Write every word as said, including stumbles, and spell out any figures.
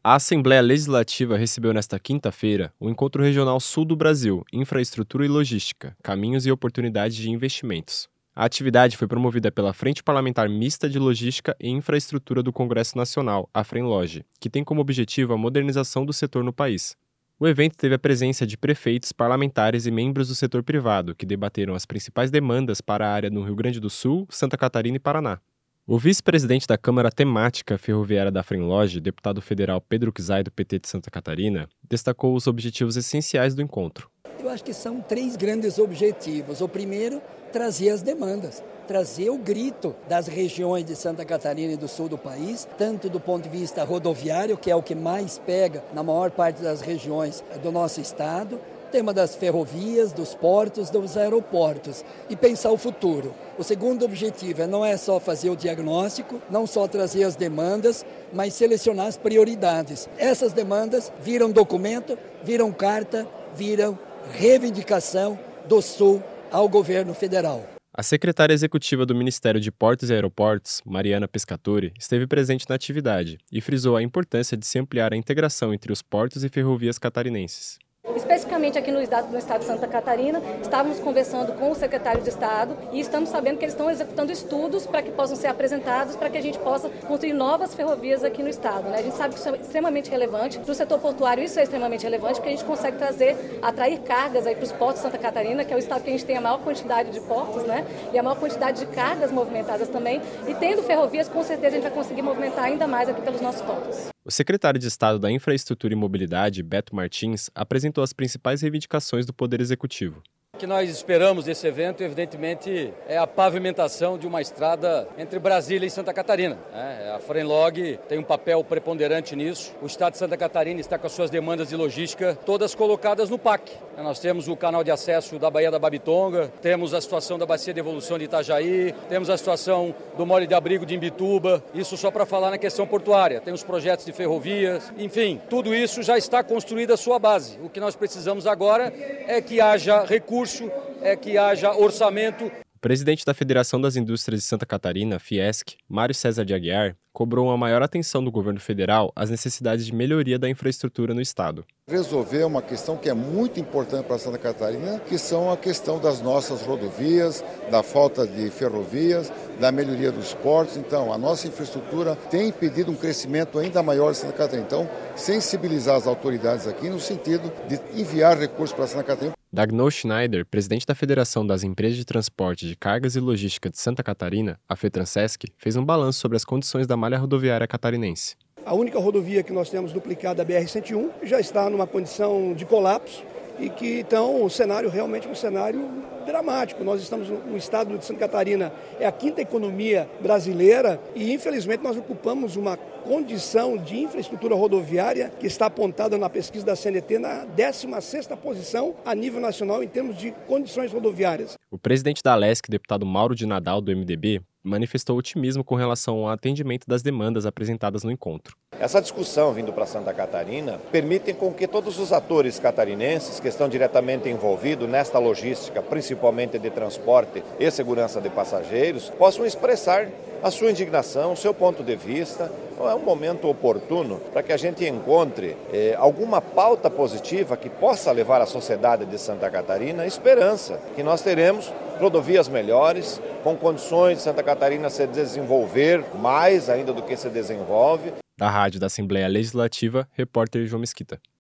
A Assembleia Legislativa recebeu nesta quinta-feira o Encontro Regional Sul do Brasil, Infraestrutura e Logística, Caminhos e Oportunidades de Investimentos. A atividade foi promovida pela Frente Parlamentar Mista de Logística e Infraestrutura do Congresso Nacional, a FRENLOG, que tem como objetivo a modernização do setor no país. O evento teve a presença de prefeitos, parlamentares e membros do setor privado, que debateram as principais demandas para a área no Rio Grande do Sul, Santa Catarina e Paraná. O vice-presidente da Câmara Temática Ferroviária da FRENLOG, deputado federal Pedro Czai, do P T de Santa Catarina, destacou os objetivos essenciais do encontro. Eu acho que são três grandes objetivos. O primeiro, trazer as demandas, trazer o grito das regiões de Santa Catarina e do sul do país, tanto do ponto de vista rodoviário, que é o que mais pega na maior parte das regiões do nosso estado, tema das ferrovias, dos portos, dos aeroportos e pensar o futuro. O segundo objetivo é não é só fazer o diagnóstico, não só trazer as demandas, mas selecionar as prioridades. Essas demandas viram documento, viram carta, viram reivindicação do Sul ao governo federal. A secretária executiva do Ministério de Portos e Aeroportos, Mariana Pescatori, esteve presente na atividade e frisou a importância de se ampliar a integração entre os portos e ferrovias catarinenses. Especificamente aqui no estado, no estado de Santa Catarina, estávamos conversando com o secretário de Estado e estamos sabendo que eles estão executando estudos para que possam ser apresentados, para que a gente possa construir novas ferrovias aqui no estado, né? A gente sabe que isso é extremamente relevante. Para o setor portuário isso é extremamente relevante, porque a gente consegue trazer, atrair cargas aí para os portos de Santa Catarina, que é o estado que a gente tem a maior quantidade de portos, né? E a maior quantidade de cargas movimentadas também. E tendo ferrovias, com certeza a gente vai conseguir movimentar ainda mais aqui pelos nossos portos. O secretário de Estado da Infraestrutura e Mobilidade, Beto Martins, apresentou as principais reivindicações do Poder Executivo. O que nós esperamos desse evento, evidentemente, é a pavimentação de uma estrada entre Brasília e Santa Catarina. A FRENLOG tem um papel preponderante nisso. O Estado de Santa Catarina está com as suas demandas de logística todas colocadas no P A C. Nós temos o canal de acesso da Baía da Babitonga, temos a situação da Bacia de Evolução de Itajaí, temos a situação do Mole de Abrigo de Imbituba, isso só para falar na questão portuária. Tem os projetos de ferrovias, enfim, tudo isso já está construído a sua base. O que nós precisamos agora é que haja recursos, é que haja orçamento. O presidente da Federação das Indústrias de Santa Catarina, Fiesc, Mário César de Aguiar, cobrou uma maior atenção do governo federal às necessidades de melhoria da infraestrutura no estado. Resolver uma questão que é muito importante para Santa Catarina, que são a questão das nossas rodovias, da falta de ferrovias, da melhoria dos portos. Então, a nossa infraestrutura tem impedido um crescimento ainda maior de Santa Catarina. Então, sensibilizar as autoridades aqui no sentido de enviar recursos para Santa Catarina. Dagno Schneider, presidente da Federação das Empresas de Transporte de Cargas e Logística de Santa Catarina, a FETRANSESC, fez um balanço sobre as condições da malha rodoviária catarinense. A única rodovia que nós temos duplicada, a B R cento e um, já está numa condição de colapso e que, então, o cenário realmente é um cenário dramático. Nós estamos no estado de Santa Catarina, é a quinta economia brasileira e, infelizmente, nós ocupamos uma condição de infraestrutura rodoviária que está apontada na pesquisa da C N T na décima sexta posição a nível nacional em termos de condições rodoviárias. O presidente da Alesc, deputado Mauro de Nadal, do M D B, manifestou otimismo com relação ao atendimento das demandas apresentadas no encontro. Essa discussão vindo para Santa Catarina permite com que todos os atores catarinenses que estão diretamente envolvidos nesta logística, principalmente de transporte e segurança de passageiros, possam expressar a sua indignação, o seu ponto de vista. É um momento oportuno para que a gente encontre eh, alguma pauta positiva que possa levar à sociedade de Santa Catarina esperança, que nós teremos rodovias melhores, com condições de Santa Catarina se desenvolver mais ainda do que se desenvolve. Da Rádio da Assembleia Legislativa, repórter João Mesquita.